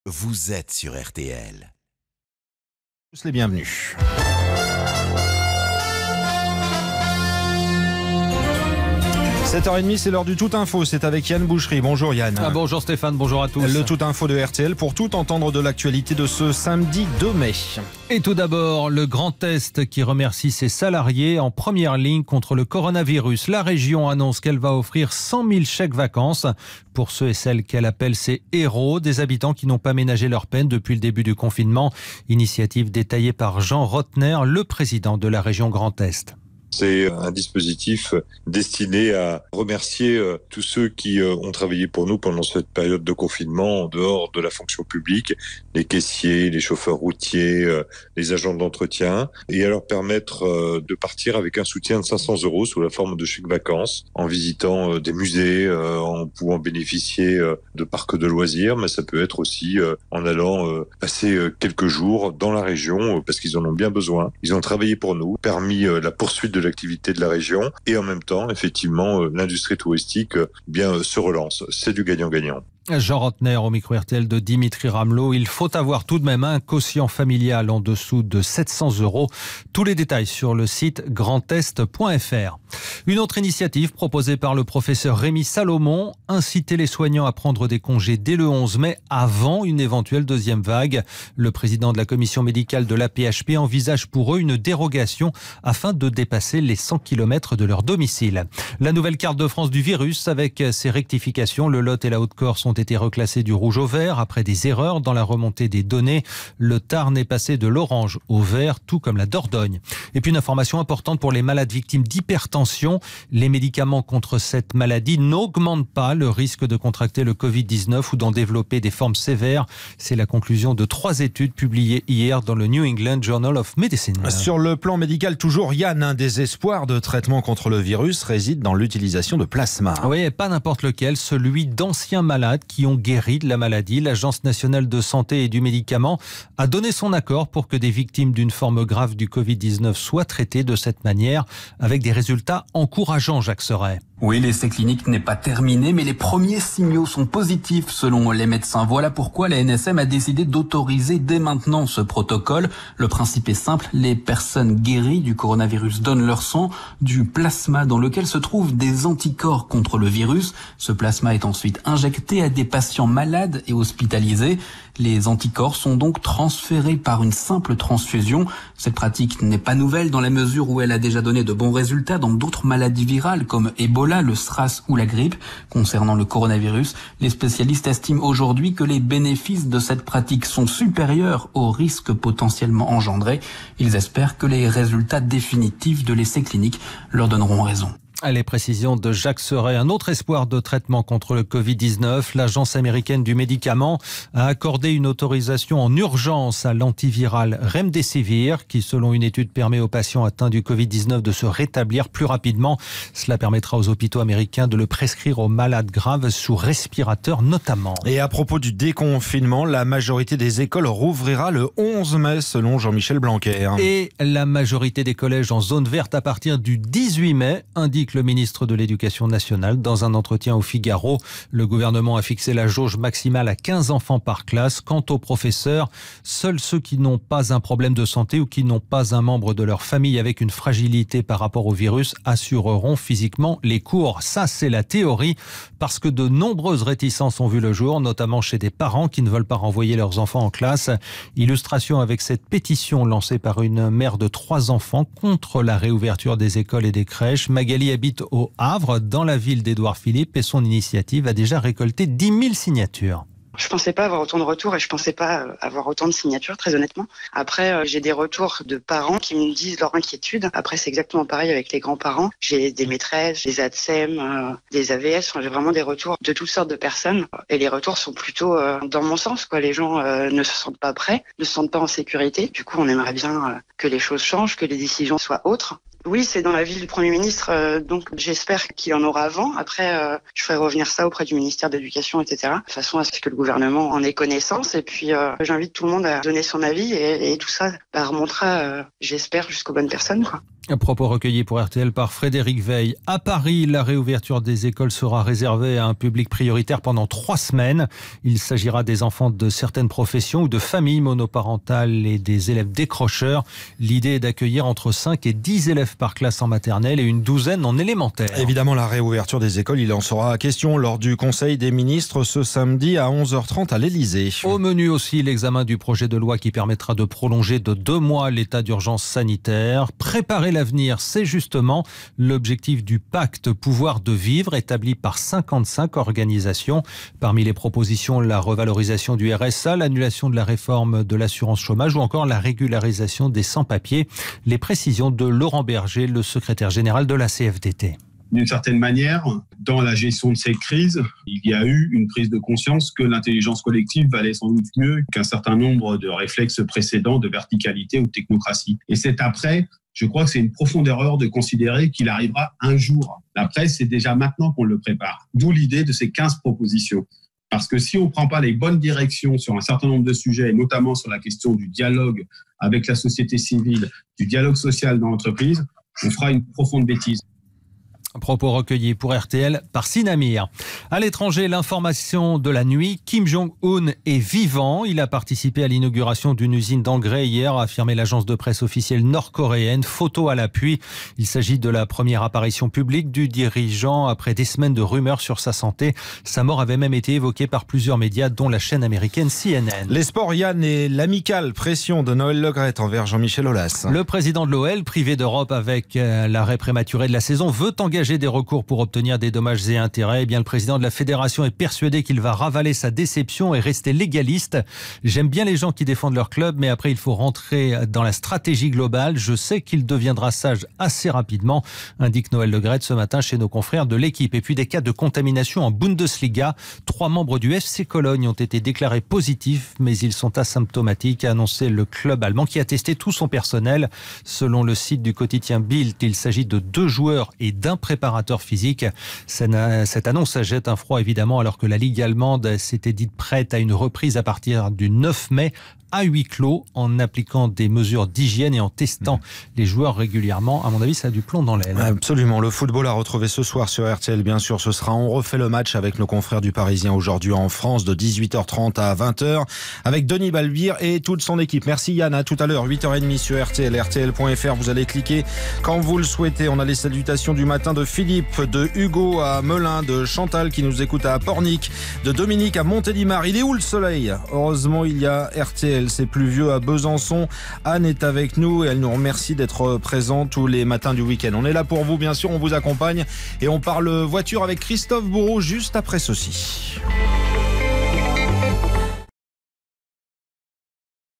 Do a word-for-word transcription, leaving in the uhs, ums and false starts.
Vous êtes sur R T L. Tous les bienvenus. sept heures trente, c'est l'heure du Tout Info. C'est avec Yann Boucherie. Bonjour Yann. Ah, bonjour Stéphane, bonjour à tous. Le Tout Info de R T L pour tout entendre de l'actualité de ce samedi deux mai. Et tout d'abord, le Grand Est qui remercie ses salariés en première ligne contre le coronavirus. La région annonce qu'elle va offrir cent mille chèques vacances pour ceux et celles qu'elle appelle ses héros, des habitants qui n'ont pas ménagé leur peine depuis le début du confinement. Initiative détaillée par Jean Rotner, le président de la région Grand Est. C'est un dispositif destiné à remercier tous ceux qui ont travaillé pour nous pendant cette période de confinement en dehors de la fonction publique, les caissiers, les chauffeurs routiers, les agents d'entretien, et à leur permettre de partir avec un soutien de cinq cents euros sous la forme de chèques vacances, en visitant des musées, en pouvant bénéficier de parcs de loisirs, mais ça peut être aussi en allant passer quelques jours dans la région parce qu'ils en ont bien besoin. Ils ont travaillé pour nous, permis la poursuite de l'activité de la région et en même temps, effectivement, l'industrie touristique bien se relance. C'est du gagnant-gagnant. Jean Rotner au micro R T L de Dimitri Ramelot. Il faut avoir tout de même un quotient familial en dessous de sept cents euros. Tous les détails sur le site grand est point f r. Une autre initiative proposée par le professeur Rémi Salomon, inciter les soignants à prendre des congés dès le onze mai avant une éventuelle deuxième vague. Le président de la commission médicale de l'A P H P envisage pour eux une dérogation afin de dépasser les cent kilomètres de leur domicile. La nouvelle carte de France du virus avec ses rectifications, le Lot et la Haute-Corse ont été reclassés du rouge au vert après des erreurs dans la remontée des données. Le Tarn est passé de l'orange au vert, tout comme la Dordogne. Et puis une information importante pour les malades victimes d'hypertension. Les médicaments contre cette maladie n'augmentent pas le risque de contracter le covid dix-neuf ou d'en développer des formes sévères. C'est la conclusion de trois études publiées hier dans le New England Journal of Medicine. Sur le plan médical, toujours Yann, un des espoirs de traitement contre le virus réside dans l'utilisation de plasma. Oui, et pas n'importe lequel, celui d'anciens malades qui ont guéri de la maladie. L'Agence nationale de santé et du médicament a donné son accord pour que des victimes d'une forme grave du covid dix-neuf soient traitées de cette manière, avec des résultats encourageants, Jacques Serret. Oui, l'essai clinique n'est pas terminé, mais les premiers signaux sont positifs selon les médecins. Voilà pourquoi la N S M a décidé d'autoriser dès maintenant ce protocole. Le principe est simple, les personnes guéries du coronavirus donnent leur sang, du plasma dans lequel se trouvent des anticorps contre le virus. Ce plasma est ensuite injecté à des patients malades et hospitalisés. Les anticorps sont donc transférés par une simple transfusion. Cette pratique n'est pas nouvelle dans la mesure où elle a déjà donné de bons résultats dans d'autres maladies virales comme Ebola, le SRAS ou la grippe. Concernant le coronavirus, les spécialistes estiment aujourd'hui que les bénéfices de cette pratique sont supérieurs aux risques potentiellement engendrés. Ils espèrent que les résultats définitifs de l'essai clinique leur donneront raison. Les précisions de Jacques Serret. Un autre espoir de traitement contre le covid dix-neuf, l'Agence américaine du médicament a accordé une autorisation en urgence à l'antiviral Remdesivir qui, selon une étude, permet aux patients atteints du covid dix-neuf de se rétablir plus rapidement. Cela permettra aux hôpitaux américains de le prescrire aux malades graves sous respirateur notamment. Et à propos du déconfinement, la majorité des écoles rouvrira le onze mai selon Jean-Michel Blanquer. Et la majorité des collèges en zone verte à partir du dix-huit mai, indique le ministre de l'Éducation nationale dans un entretien au Figaro. Le gouvernement a fixé la jauge maximale à quinze enfants par classe. Quant aux professeurs, seuls ceux qui n'ont pas un problème de santé ou qui n'ont pas un membre de leur famille avec une fragilité par rapport au virus assureront physiquement les cours. Ça, c'est la théorie, parce que de nombreuses réticences ont vu le jour, notamment chez des parents qui ne veulent pas renvoyer leurs enfants en classe. Illustration avec cette pétition lancée par une mère de trois enfants contre la réouverture des écoles et des crèches. Magali habite au Havre, dans la ville d'Édouard Philippe, et son initiative a déjà récolté dix mille signatures. Je pensais pas avoir autant de retours et je pensais pas avoir autant de signatures, très honnêtement. Après, j'ai des retours de parents qui me disent leur inquiétude. Après, c'est exactement pareil avec les grands-parents. J'ai des maîtresses, des A D S E M, des A V S. Enfin, j'ai vraiment des retours de toutes sortes de personnes. Et les retours sont plutôt dans mon sens, quoi. Les gens ne se sentent pas prêts, ne se sentent pas en sécurité. Du coup, on aimerait bien que les choses changent, que les décisions soient autres. Oui, c'est dans la ville du Premier ministre, euh, donc j'espère qu'il en aura avant. Après, euh, je ferai revenir ça auprès du ministère de l'Éducation, et cetera. De façon à ce que le gouvernement en ait connaissance. Et puis, euh, j'invite tout le monde à donner son avis et, et tout ça bah, remontera, euh, j'espère, jusqu'aux bonnes personnes, quoi. Un propos recueilli pour R T L par Frédéric Veil. À Paris, la réouverture des écoles sera réservée à un public prioritaire pendant trois semaines. Il s'agira des enfants de certaines professions ou de familles monoparentales et des élèves décrocheurs. L'idée est d'accueillir entre cinq et dix élèves par classe en maternelle et une douzaine en élémentaire. Évidemment, la réouverture des écoles, il en sera question lors du Conseil des ministres ce samedi à onze heures trente à l'Élysée. Au menu aussi, l'examen du projet de loi qui permettra de prolonger de deux mois l'état d'urgence sanitaire. Préparer l'avenir, c'est justement l'objectif du pacte pouvoir de vivre établi par cinquante-cinq organisations. Parmi les propositions, la revalorisation du R S A, l'annulation de la réforme de l'assurance chômage ou encore la régularisation des sans-papiers. Les précisions de Laurent Berger, le secrétaire général de la C F D T. D'une certaine manière, dans la gestion de cette crise, il y a eu une prise de conscience que l'intelligence collective valait sans doute mieux qu'un certain nombre de réflexes précédents de verticalité ou de technocratie. Et c'est après, je crois que c'est une profonde erreur de considérer qu'il arrivera un jour. Après, c'est déjà maintenant qu'on le prépare. D'où l'idée de ces quinze propositions. Parce que si on ne prend pas les bonnes directions sur un certain nombre de sujets, notamment sur la question du dialogue avec la société civile, du dialogue social dans l'entreprise, on fera une profonde bêtise. Propos recueillis pour R T L par Sinamir. À l'étranger, l'information de la nuit, Kim Jong-un est vivant. Il a participé à l'inauguration d'une usine d'engrais hier, a affirmé l'agence de presse officielle nord-coréenne. Photo à l'appui. Il s'agit de la première apparition publique du dirigeant après des semaines de rumeurs sur sa santé. Sa mort avait même été évoquée par plusieurs médias, dont la chaîne américaine C N N. Les sports, Yann, et l'amicale pression de Noël Le Graët envers Jean-Michel Aulas. Le président de l'O L, privé d'Europe avec l'arrêt prématuré de la saison, veut engager des recours pour obtenir des dommages et intérêts. Eh bien, le président de la fédération est persuadé qu'il va ravaler sa déception et rester légaliste. J'aime bien les gens qui défendent leur club, mais après, il faut rentrer dans la stratégie globale. Je sais qu'il deviendra sage assez rapidement, indique Noël Le Graët ce matin chez nos confrères de l'équipe. Et puis, des cas de contamination en Bundesliga. Trois membres du F C Cologne ont été déclarés positifs, mais ils sont asymptomatiques, a annoncé le club allemand qui a testé tout son personnel. Selon le site du quotidien Bild, il s'agit de deux joueurs et d'un préparateur physique. Cette annonce jette un froid évidemment alors que la Ligue allemande s'était dite prête à une reprise à partir du neuf mai à huis clos en appliquant des mesures d'hygiène et en testant les joueurs régulièrement. À mon avis, ça a du plomb dans l'aile. Absolument. Le football à retrouver ce soir sur R T L. Bien sûr, ce sera On refait le match avec nos confrères du Parisien aujourd'hui en France de dix-huit heures trente à vingt heures avec Denis Balbir et toute son équipe. Merci Yann. À tout à l'heure, huit heures trente sur R T L, R T L point F R. Vous allez cliquer quand vous le souhaitez. On a les salutations du matin de Philippe, de Hugo à Melun, de Chantal qui nous écoute à Pornic, de Dominique à Montélimar. Il est où le soleil? Heureusement, il y a R T L. C'est pluvieux à Besançon. Anne est avec nous et elle nous remercie d'être présente tous les matins du week-end. On est là pour vous, bien sûr, on vous accompagne et on parle voiture avec Christophe Bourreau juste après ceci.